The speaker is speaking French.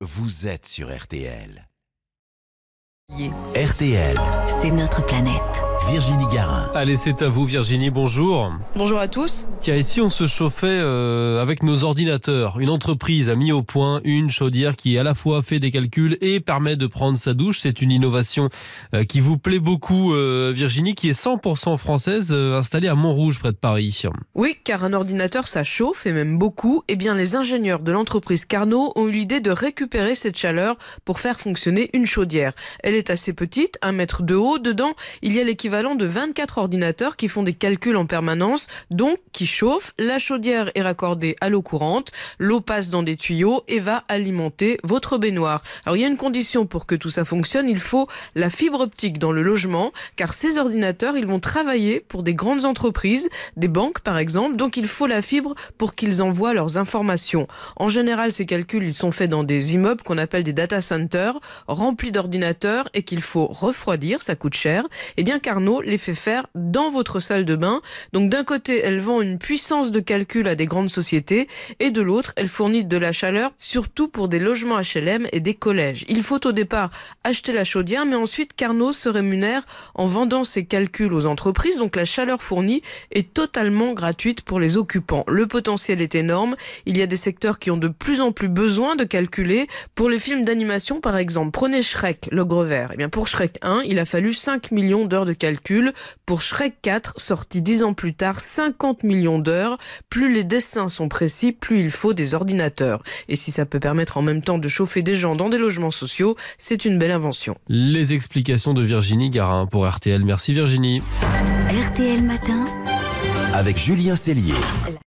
Vous êtes sur RTL. RTL, C'est notre planète. Virginie Garin. Allez, c'est à vous Virginie, bonjour. Bonjour à tous. Tiens, ici on se chauffait avec nos ordinateurs. Une entreprise a mis au point une chaudière qui à la fois fait des calculs et permet de prendre sa douche. C'est une innovation qui vous plaît beaucoup Virginie, qui est 100% française, installée à Montrouge près de Paris. Oui, car un ordinateur ça chauffe et même beaucoup. Eh bien, les ingénieurs de l'entreprise Carnot ont eu l'idée de récupérer cette chaleur pour faire fonctionner une chaudière. Elle est assez petite, 1 mètre de haut. Dedans, il y a l'équivalent de 24 ordinateurs qui font des calculs en permanence, donc qui chauffent. La chaudière est raccordée à l'eau courante, l'eau passe dans des tuyaux et va alimenter votre baignoire. Alors il y a une condition pour que tout ça fonctionne, il faut la fibre optique dans le logement, car ces ordinateurs, ils vont travailler pour des grandes entreprises, des banques par exemple, donc il faut la fibre pour qu'ils envoient leurs informations. En général, ces calculs, ils sont faits dans des immeubles qu'on appelle des data centers, remplis d'ordinateurs et qu'il faut refroidir, ça coûte cher. Eh bien Carnot les fait faire dans votre salle de bain. Donc d'un côté, elle vend une puissance de calcul à des grandes sociétés et de l'autre, elle fournit de la chaleur, surtout pour des logements HLM et des collèges. Il faut au départ acheter la chaudière, mais ensuite Carnot se rémunère en vendant ses calculs aux entreprises. Donc la chaleur fournie est totalement gratuite pour les occupants. Le potentiel est énorme. Il y a des secteurs qui ont de plus en plus besoin de calculer. Pour les films d'animation, par exemple, prenez Shrek, l'ogre vert. Eh bien, pour Shrek 1, il a fallu 5 millions d'heures de calcul. Pour Shrek 4, sorti 10 ans plus tard, 50 millions d'heures. Plus les dessins sont précis, plus il faut des ordinateurs. Et si ça peut permettre en même temps de chauffer des gens dans des logements sociaux, c'est une belle invention. Les explications de Virginie Garin pour RTL. Merci Virginie. RTL Matin. Avec Julien Cellier.